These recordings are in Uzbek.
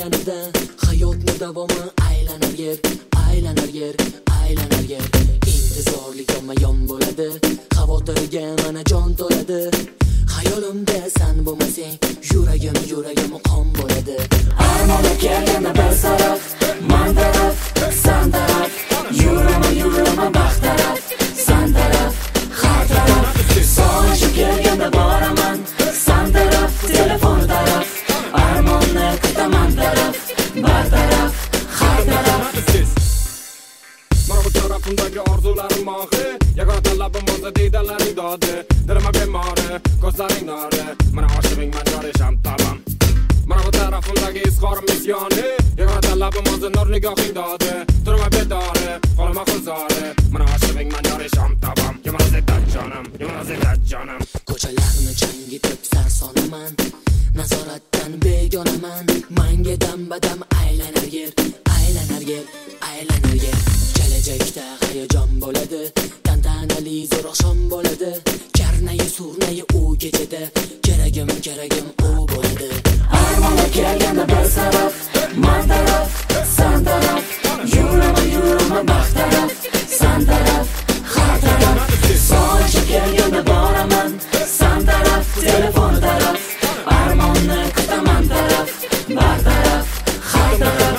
aylanida hayotni davomi aylanar yer, aylanar yer, aylanar yer. Intizorlik yonma-yon bo'ladi, xavotirga mana jon to'ladi. Hayolimda sen bo'lmasang, yuragim qon bo'ladi. Armonga kelganda bir taraf, man taraf, san taraf. Yuraman baxt taraf, san taraf, har taraf. Sog'inchim kelganda boraman, san taraf, telefon taraf. Armonni kutaman taraf, bar taraf, har taraf. Mana bu tarafimdagi orzularim mohi, yagona talabim o'zi diydalaring dodi. Dilima bemori, ko'zlaring nori, mana oshig'ing man yorisham tamam. Mana bu tarafimdagi izhorim isyoni, yagona talabim o'zi nur nigohing dodi. Turma bedori, qolma xuzori, mana oshig'ing man yorisham tamam. Yomon zetat jonim. Ko'chalarni changitib sarsonaman, nazoratdan begonaman. Manga dam-badam aylanar yer, aylanar yer, aylanar yer. Kelajakda hayajon bo'ladi, tantanali zo'r oqshom bo'ladi. Karnayi surnayi u kechada, keragim u bo'ladi. Armonga kelganda bir taraf, man taraf, san taraf. Yuraman baxt taraf, san taraf, har taraf. Sog'inchim kelganda boraman, san taraf, telefon taraf. Armonni kutaman taraf, bar taraf, har taraf.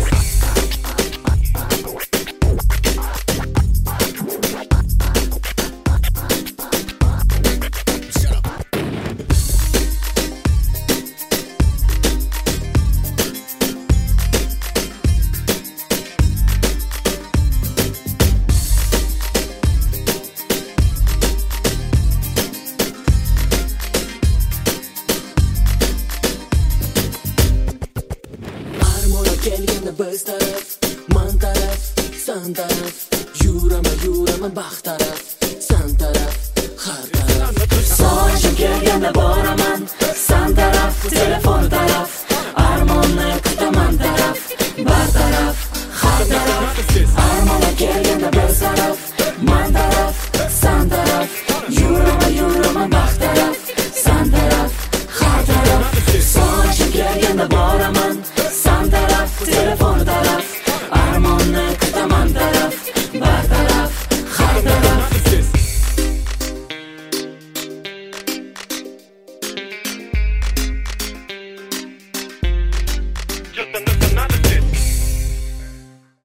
Kelganda biz taraf, man taraf, san taraf. Yuraman baxt taraf, san taraf, har taraf. Sog'inchim kelganda boraman, san taraf, telefon taraf.